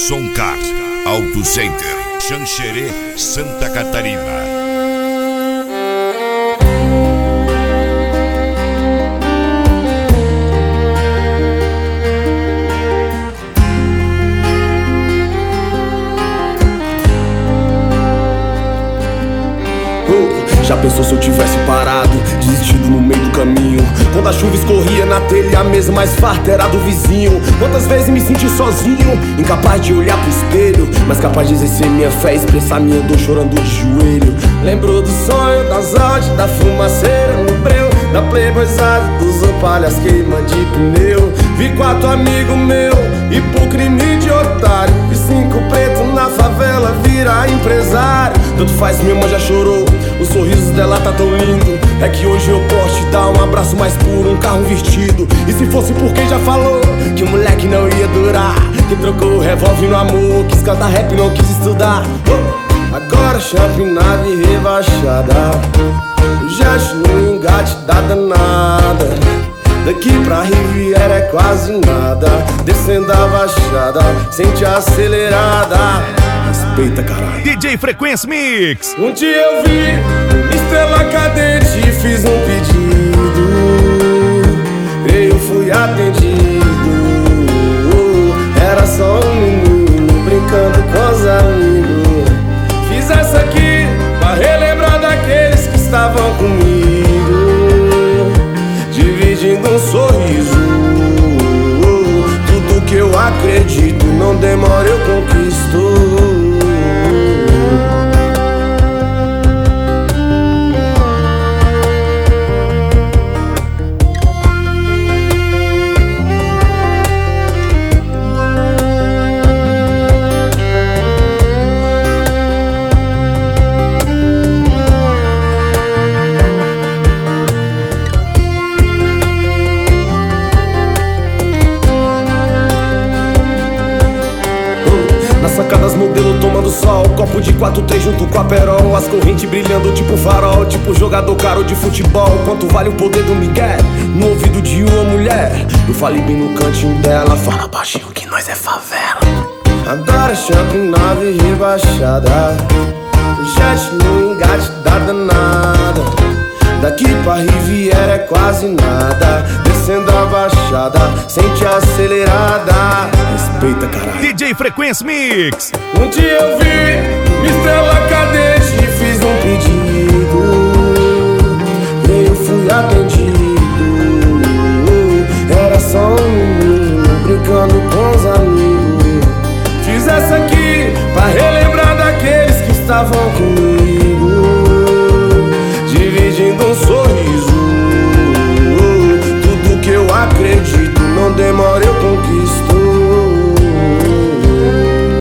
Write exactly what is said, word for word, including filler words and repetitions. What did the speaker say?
Soncar, Auto Center, Xanxerê, Santa Catarina. Já pensou se eu tivesse parado, desistido no meio do caminho? Quando a chuva escorria na telha, a mesa mais farta era do vizinho. Quantas vezes me senti sozinho, incapaz de olhar pro espelho, mas capaz de exercer minha fé, expressar minha dor chorando de joelho. Lembro do sonho, das odds, da fumaceira no breu, da playboyzada, dos opalhas queima de pneu. Vi quatro amigos meu e por crime de otário, vi cinco pretos na favela virar empresário. Tanto faz, minha irmã já chorou, o sorriso dela tá tão lindo. É que hoje eu posso te dar um abraço mais puro, um carro vestido. E se fosse por quem já falou que o moleque não ia durar, que trocou o revólver no amor, quis cantar rap e não quis estudar. oh! Agora shopping, nave rebaixada, o gesto no engate da danada. Daqui pra Riviera é quase nada, descendo a baixada, sente a acelerada. Respeita, caralho. D J Frequência Mix. Um dia eu vi uma estrela cadente e fiz um pedido, eu fui atendido. Era só um menino brincando com os amigos. Fiz essa aqui pra relembrar daqueles que estavam comigo, dividindo um sorriso. Tudo que eu acredito, não demora, eu conquisto. Sacadas modelo tomando sol, copo de quatro três junto com a perol, as correntes brilhando tipo farol, tipo jogador caro de futebol. Quanto vale o poder do Miguel no ouvido de uma mulher? Eu falei bem no cantinho dela, fala baixinho que nós é favela. Agora shopping, nave rebaixada, o jet no engate da danada. Daqui pra Riviera é quase nada, descendo a baixada, sente a acelerada. Respeita, caralho. D J Frequência Mix. Um dia eu vi uma estrela cadente e fiz um pedido, eu fui atendido. Era só um menino brincando com os amigos. Fiz essa aqui pra relembrar daqueles que estavam comigo,